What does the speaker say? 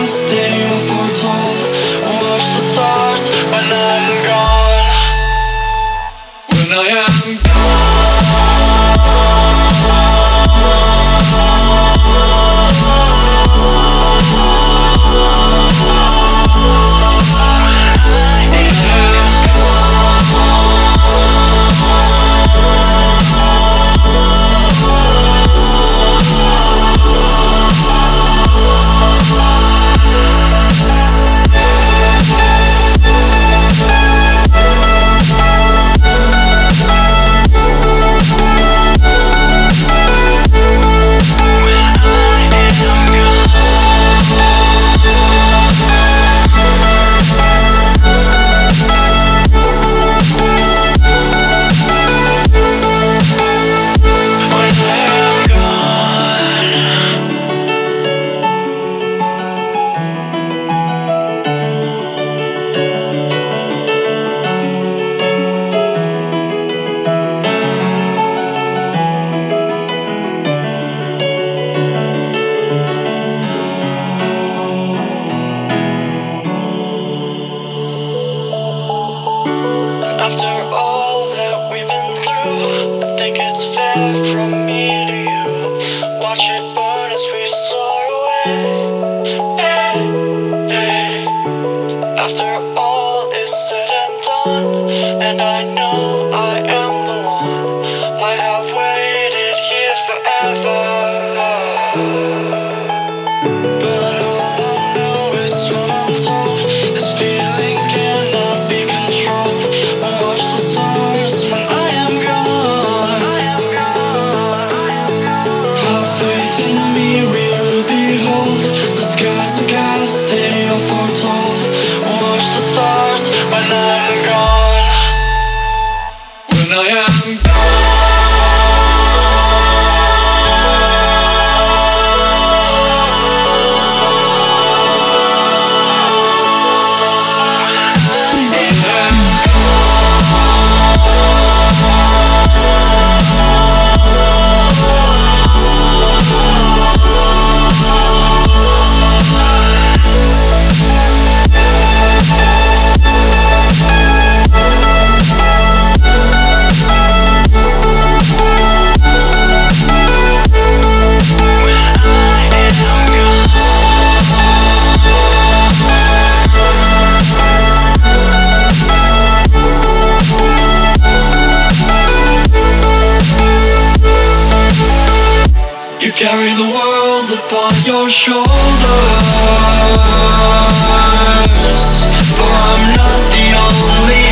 gas, they are foretold. Watch the stars when I'm gone. When I am after all that we've been through, I think it's fair from me to you. Watch it burn as we soar away. Hey, hey. After all is said and done, and I know I am the one, I have waited here forever. But all I know is what I'm told. This feeling cannot be controlled. Watch the stars when I am gone. Have faith in me, we will behold. The skies are cast, they are foretold. Watch the stars when I'm gone. When I am gone. You carry the world upon your shoulders, for I'm not the only